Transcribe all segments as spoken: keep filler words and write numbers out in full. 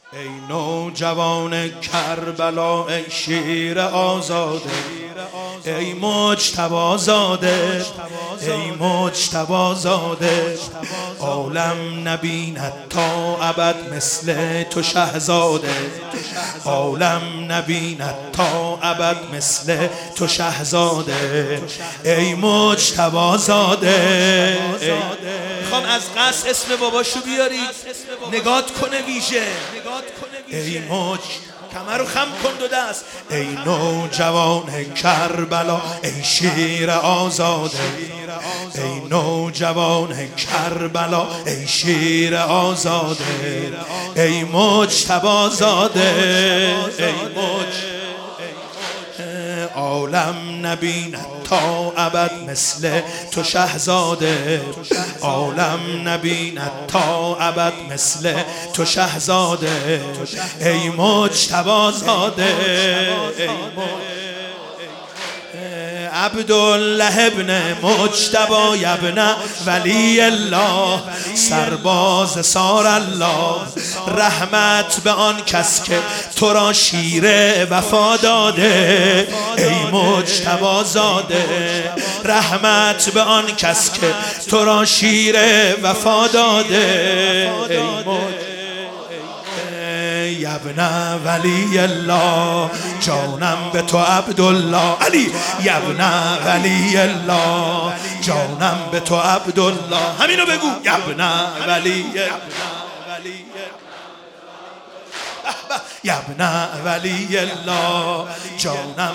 ای نوجوان کربلا، ای شیر آزاده، ای مجتبی زاده، ای مجتبی زاده، عالم نبیند تا ابد مثل تو شهزاده، عالم نبیند تا ابد مثل تو شهزاده، ای مجتبی زاده. میخوام از قصد اسم باباشو بیاری نگات کنه ویژه. ای موج کمر رو خم کن دو دست. ای نوجوان کربلا، ای شیر آزاده، ای نوجوان کربلا، ای شیر آزاده، ای مجتبی زاده، ای مجتبی. عالم نبیند تا ابد مثل تو شهزاده، عالم نبیند تا ابد مثل تو شهزاده، ای مجتبی زاده، ای مجتبی. عبدالله ابن مجتبی ابن ولی الله، سرباز سار الله، رحمت به آن کس که تو را شیر وفا داده، ای مجتبی زاده، رحمت به آن کس که تو را شیر وفا داده، ای مجتبی. ابن ولی الله، جانم به تو عبدالله علی، ابن ولی الله، جانم به تو عبدالله. همینو بگو. ابن ولی ابن ولی الله، جانم.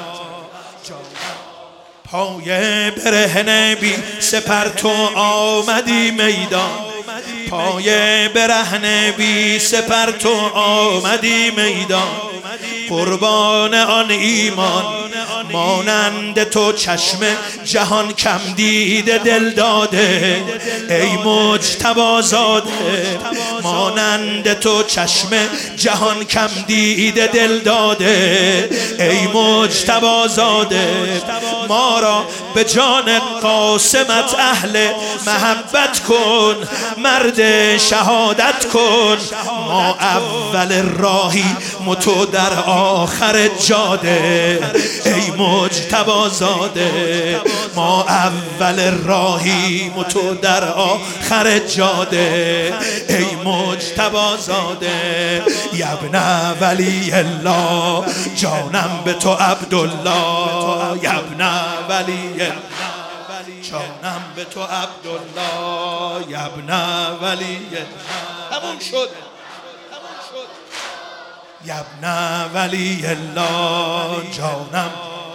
پای برهنه بی سپر تو آمدی میدان، پای برهنه بی سپر تو آمدی میدان، قربان آن ایمان مانند تو چشم جهان کم دیده دل داده، ای مجتبی زاده، مانند تو چشم جهان کم دیده دل داده، ای مجتبی زاده. ما را به جان قاسمت اهل محبت کن، مرد شهادت کن، ما اول راهی متو در آخر جاده، ای مجتبی زاده، ما اول راهی متو در آخر جاده، ای مجتبی زاده. ابن ولی الله، جانم به تو عبدالله، ابن ولی الله، جانم به تو عبدالله، ابن ولی الله. تموم شد. ابن ولی الله، جانم.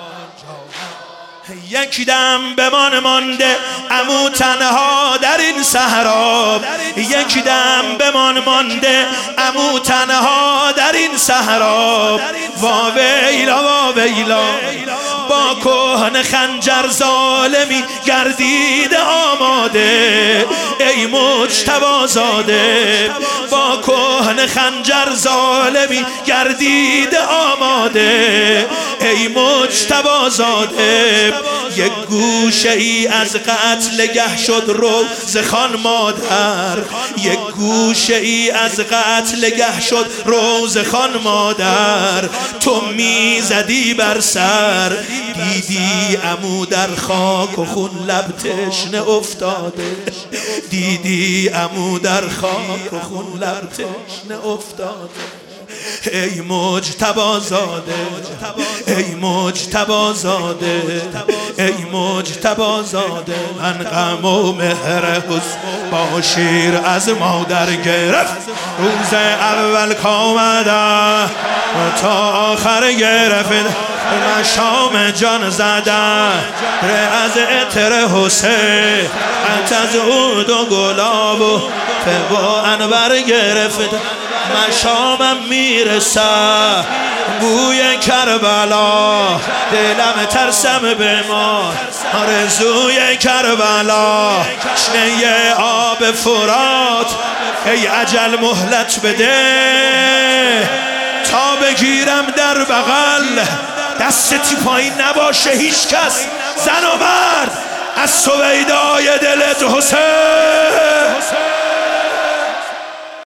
یک دم بمان مانده عمو تنها در این صحرا، یک دم بمان مانده عمو تنها در این صحرا، وا ویلا وا ویلا، با کهن خنجر ظالمی گردید آماده، ای مجتبی زاده، با کهن خنجر ظالمی گردید آماده، ای مجتبی زاده. یک گوشه ای از قتل گه شد روز خان مادر، یک گوشه ای از قتل گه شد روز خان مادر، تو میزدی بر سر، دیدی عمو در خاک و خون لب تشنه افتاده، دیدی عمو در خاک و خون لب تشنه افتاده، ای مجتبی زاده، ای مجتبی زاده، ای مجتبی زاده. من غم و مهر حسن با شیر از مادر گرفت، روز اول کامده تا آخر گرفت، من شام جان زده از عطر حسین، از عود و گلاب و فوا انور گرفت، من شامم میرسه بوی کربلا، دلم ترسم به ما آرزوی کربلا، تشنه آب فرات، ای اجل مهلت بده تا بگیرم در بغل، دستی پایین نباشه هیچ کس، زن و مرد، از سویدای دلت حسین.